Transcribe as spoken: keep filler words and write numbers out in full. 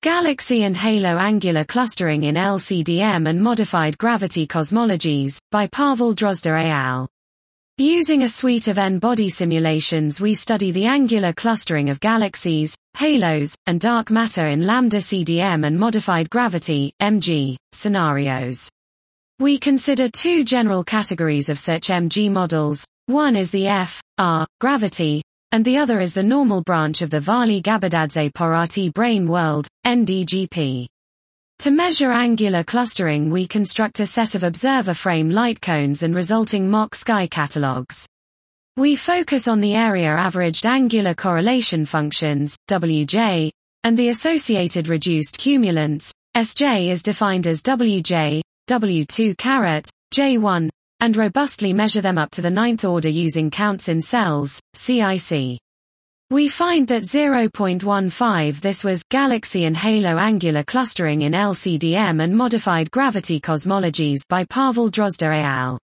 Galaxy and Halo Angular Clustering in L C D M and Modified Gravity Cosmologies, by Pavel Drozda et al. Using a suite of N-body simulations, we study the angular clustering of galaxies, halos, and dark matter in lambda C D M and modified gravity (M G) scenarios. We consider two general categories of such M G models. One is the F R gravity, and the other is the normal branch of the Vali-Gabadadze-Porati brane world, N D G P. To measure angular clustering, we construct a set of observer frame light cones and resulting mock sky catalogs. We focus on the area averaged angular correlation functions, W J, and the associated reduced cumulants, S J is defined as W J, W two caret, J one, and robustly measure them up to the ninth order using counts in cells, C I C. We find that zero point one five this was Galaxy and Halo Angular Clustering in L C D M and Modified Gravity Cosmologies by Pavel Drozda et al.